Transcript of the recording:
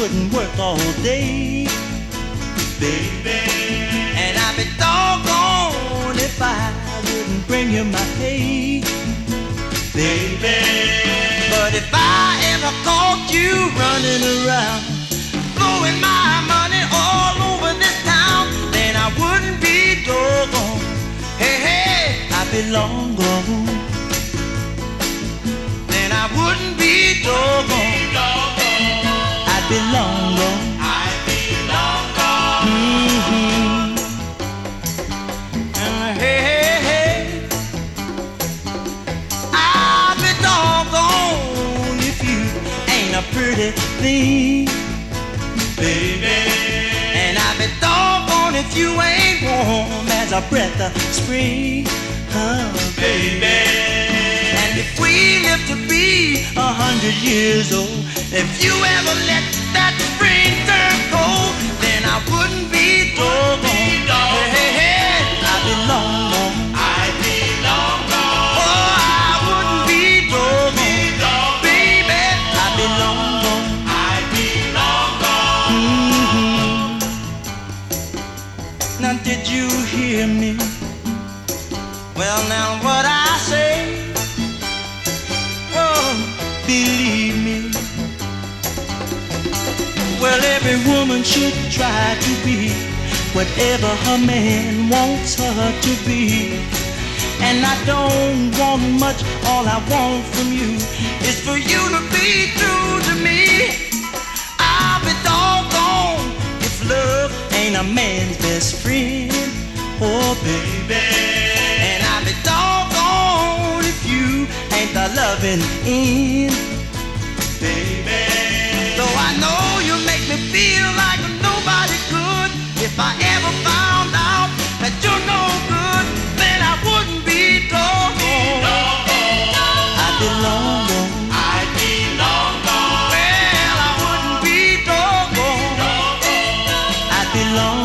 wouldn't work all day, baby. and I'd be doggone if I wouldn't bring you my pay, baby. But if I ever caught you running around, blowing my money all over this town, then I wouldn't be doggone. Hey, hey, I'd be long gone. Then I wouldn't be doggone. I'd be long gone. I'd be long gone. Hey, hey, hey, I'd be doggone if you ain't a pretty thing, baby. and I'd be doggone if you ain't warm as a breath of spring, baby. And if we live to be 100 years old, if you ever let that spring turn cold, then I wouldn't be doggone. Hey, hey, hey, I'd be long gone. I'd be long gone. Oh, I wouldn't be doggone. Baby, I'd be long gone. I'd be long gone. Now did you hear me? Well, now what I say, oh, believe me. Well, every woman should try to be whatever her man wants her to be. And I don't want much, all I want from you is for you to be true to me. I'll be doggone if love ain't a man's best friend, oh baby. And I'll be doggone if you ain't the loving end, baby. though I know you make me feel like nobody could. If I ever found out that you're no good, then I wouldn't be doggone. I'd be long gone. I'd be long gone. Well, I wouldn't be doggone. I'd be long